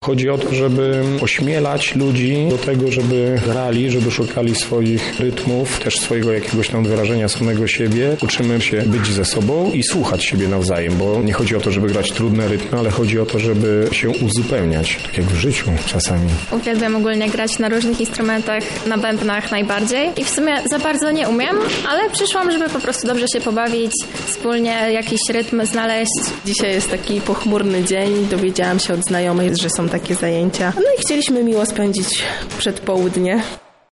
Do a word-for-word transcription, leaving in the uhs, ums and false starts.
Chodzi o to, żeby ośmielać ludzi do tego, żeby grali, żeby szukali swoich rytmów, też swojego jakiegoś tam wyrażenia samego siebie. Uczymy się być ze sobą i słuchać siebie nawzajem, bo nie chodzi o to, żeby grać trudne rytmy, ale chodzi o to, żeby się uzupełniać, tak jak w życiu czasami. Uwielbiam ogólnie grać na różnych instrumentach, na bębnach najbardziej i w sumie za bardzo nie umiem, ale przyszłam, żeby po prostu dobrze się pobawić, wspólnie jakiś rytm znaleźć. Dzisiaj jest taki pochmurny dzień, dowiedziałam się od znajomej, że są takie zajęcia. No i chcieliśmy miło spędzić przedpołudnie.